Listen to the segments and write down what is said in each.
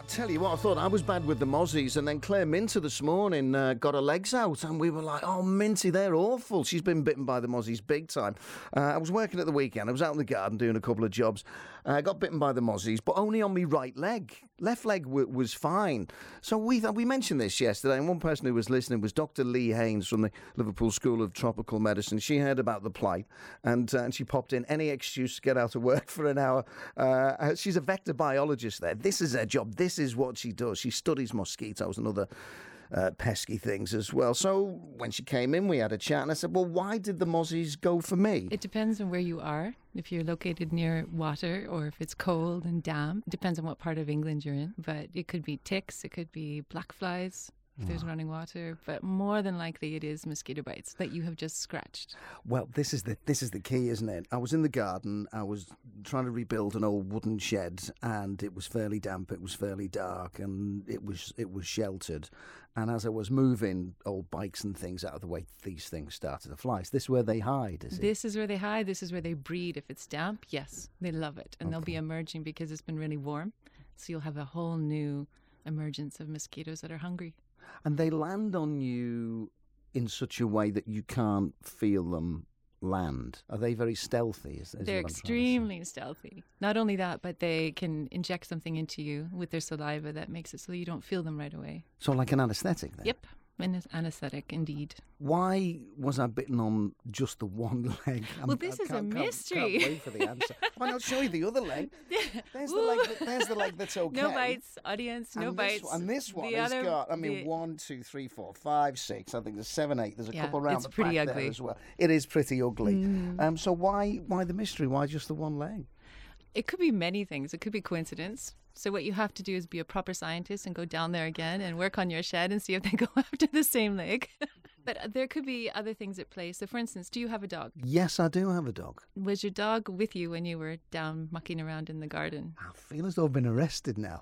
Tell you what, I thought I was bad with the mozzies, and then Claire Minter this morning got her legs out, and we were like, oh, Minty, they're awful. She's been bitten by the mozzies big time. I was working at the weekend. I was out in the garden doing a couple of jobs. I got bitten by the mozzies, but only on my right leg. Left leg was fine. So we mentioned this yesterday, and one person who was listening was Dr. Lee Haynes from the Liverpool School of Tropical Medicine. She heard about the plight, and she popped in any excuse to get out of work for an hour. She's a vector biologist there. This is her job. This is what she does. She studies mosquitoes and other pesky things as well. So when she came in, we had a chat, and I said, well, why did the mozzies go for me? It depends on where you are. If you're located near water or if it's cold and damp, it depends on what part of England you're in. But it could be ticks, it could be black flies, if there's running water, but more than likely it is mosquito bites that you have just scratched. Well, this is the key, isn't it? I was in the garden, I was trying to rebuild an old wooden shed, and it was fairly damp, it was fairly dark, and it was sheltered. And as I was moving old bikes and things out of the way, these things started to fly. Is this where they hide, is it? This is where they hide, this is where they breed. If it's damp, yes, they love it. And they'll be emerging because it's been really warm. So you'll have a whole new emergence of mosquitoes that are hungry. And they land on you in such a way that you can't feel them land. Are they very stealthy? They're extremely stealthy. Not only that, but they can inject something into you with their saliva that makes it so you don't feel them right away. So like an anaesthetic then? Yep. An anaesthetic, indeed. Why was I bitten on just the one leg? This is a mystery. Can't wait for the answer. Why not show you the other leg? There's the leg that's okay. No bites, audience, no bites. And this one has got, 1, 2, 3, 4, 5, 6. I think there's 7, 8. There's a couple around the back there as well. It is pretty ugly. So why the mystery? Why just the one leg? It could be many things. It could be coincidence. So what you have to do is be a proper scientist and go down there again and work on your shed and see if they go after the same leg. But there could be other things at play. So for instance, do you have a dog? Yes, I do have a dog. Was your dog with you when you were down mucking around in the garden? I feel as though I've been arrested now.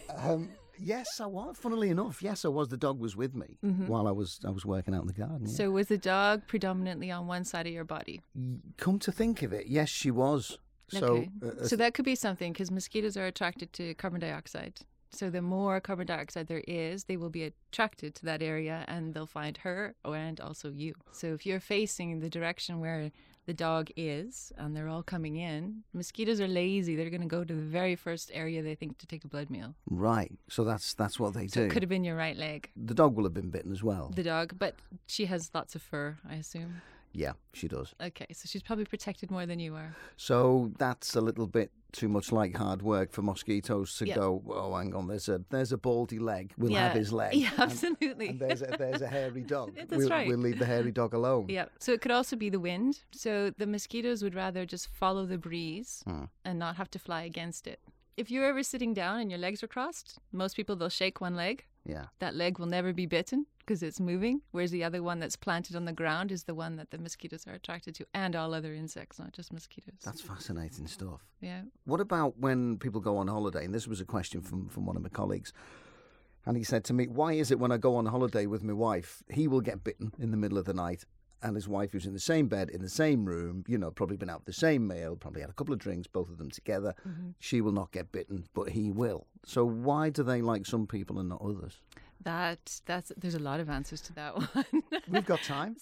Yes, I was. Funnily enough, yes, I was. The dog was with me while I was working out in the garden. Yeah. So was the dog predominantly on one side of your body? Come to think of it, yes, she was. Okay. So that could be something, because mosquitoes are attracted to carbon dioxide. So the more carbon dioxide there is, they will be attracted to that area and they'll find her and also you. So if you're facing the direction where the dog is and they're all coming in, mosquitoes are lazy. They're going to go to the very first area they think to take a blood meal. Right. So that's what they do. So it could have been your right leg. The dog will have been bitten as well. The dog, but she has lots of fur, I assume. Yeah, she does. Okay, so she's probably protected more than you are. So that's a little bit too much like hard work for mosquitoes to go, oh, hang on, there's a baldy leg. We'll have his leg. Yeah, absolutely. And there's a hairy dog. That's right. We'll leave the hairy dog alone. Yeah. So it could also be the wind. So the mosquitoes would rather just follow the breeze and not have to fly against it. If you're ever sitting down and your legs are crossed, most people, they'll shake one leg. Yeah. That leg will never be bitten because it's moving, whereas the other one that's planted on the ground is the one that the mosquitoes are attracted to, and all other insects, not just mosquitoes. That's fascinating stuff. Yeah. What about when people go on holiday? And this was a question from one of my colleagues. And he said to me, why is it when I go on holiday with my wife, he will get bitten in the middle of the night, and his wife, who's in the same bed, in the same room, probably been out for the same meal, probably had a couple of drinks, both of them together, she will not get bitten, but he will. So why do they like some people and not others? There's a lot of answers to that one. We've got time.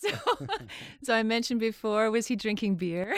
So I mentioned before, was he drinking beer?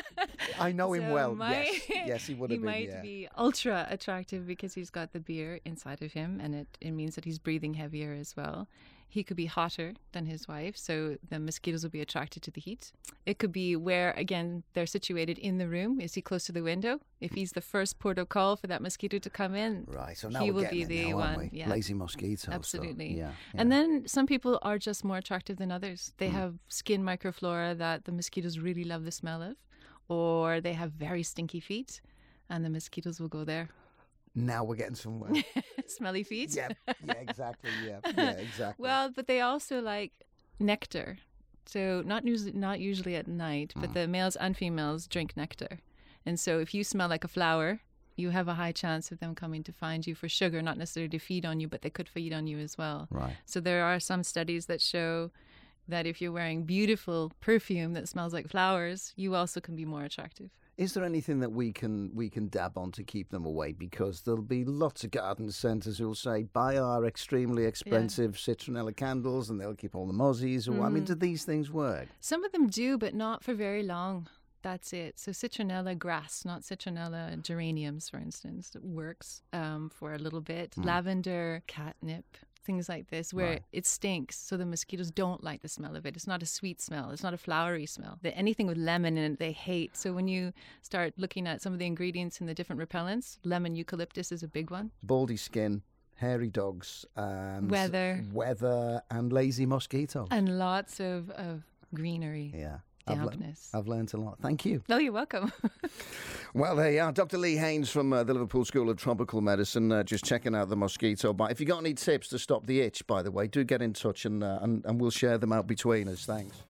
I know him well. Yes, he would have been. He might be ultra attractive because he's got the beer inside of him, and it means that he's breathing heavier as well. He could be hotter than his wife, so the mosquitoes will be attracted to the heat. It could be where, again, they're situated in the room. Is he close to the window? If he's the first port of call for that mosquito to come in, right? So now he will be the one. Yeah. Lazy mosquito. Absolutely. So, yeah. And then some people are just more attractive than others. They have skin microflora that the mosquitoes really love the smell of, or they have very stinky feet, and the mosquitoes will go there. Now we're getting somewhere. Smelly feet? Yeah, exactly. Yeah, exactly. Well, but they also like nectar. So not usually at night, but the males and females drink nectar. And so if you smell like a flower, you have a high chance of them coming to find you for sugar, not necessarily to feed on you, but they could feed on you as well. Right. So there are some studies that show that if you're wearing beautiful perfume that smells like flowers, you also can be more attractive. Is there anything that we can dab on to keep them away? Because there'll be lots of garden centres who'll say, buy our extremely expensive citronella candles and they'll keep all the mozzies away. I mean, do these things work? Some of them do, but not for very long. That's it. So citronella grass, not citronella geraniums, for instance, works for a little bit. Lavender, catnip, things like this, where it stinks, so the mosquitoes don't like the smell of it. It's not a sweet smell. It's not a flowery smell. Anything with lemon in it, they hate. So when you start looking at some of the ingredients in the different repellents, lemon eucalyptus is a big one. Baldy skin, hairy dogs, and weather, and lazy mosquito. And lots of greenery. Yeah. Dampness. I've learned a lot. Thank you. No, you're welcome. Well, there you are. Dr. Lee Haynes from the Liverpool School of Tropical Medicine, just checking out the mosquito bite. If you've got any tips to stop the itch, by the way, do get in touch and we'll share them out between us. Thanks.